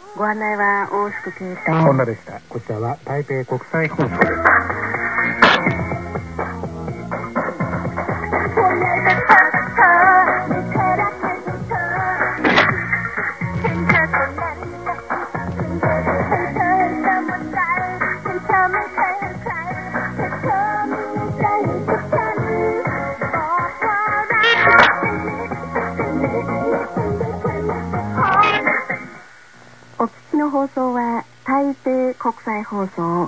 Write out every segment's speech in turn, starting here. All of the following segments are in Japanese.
ご案内は大宿慶と女でした。こちらは台北国際放送です。 お聞きの放送は台北国際放送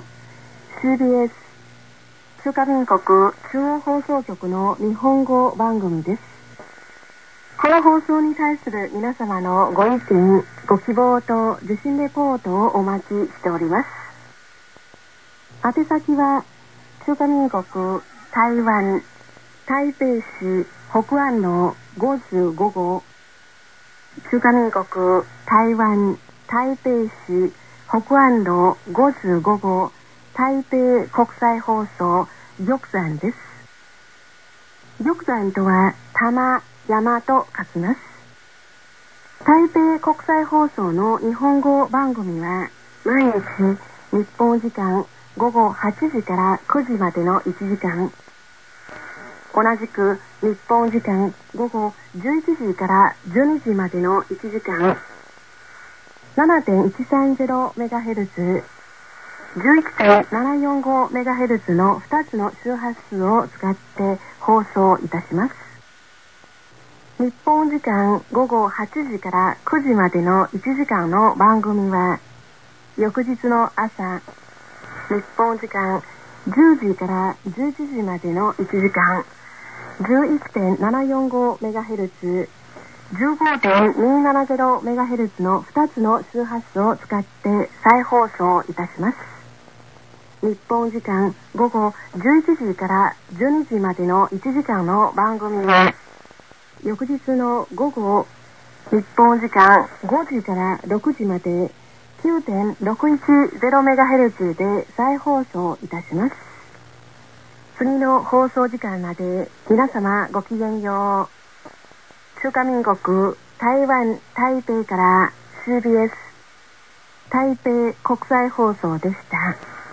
CBS 中華民国中央放送局の日本語番組です。この放送に対する皆様のご意見、ご希望と受信レポートをお待ちしております。宛先は中華民国台湾台北市北安路55号、中華民国台湾台北市北安路55号台北国際放送玉山です。玉山とは玉山と書きます。台北国際放送の日本語番組は毎日日本時間午後8時から9時までの1時間、同じく日本時間午後11時から12時までの1時間、7.130MHz、11.745MHz の2つの周波数を使って放送いたします。日本時間午後8時から9時までの1時間の番組は、翌日の朝、日本時間10時から11時までの1時間、11.745MHz、15.270MHz の2つの周波数を使って再放送いたします。日本時間午後11時から12時までの1時間の番組は、翌日の午後日本時間5時から6時まで 9.610MHz で再放送いたします。次の放送時間まで皆様ごきげんよう。中華民国台湾台北から CBS 台北国際放送でした。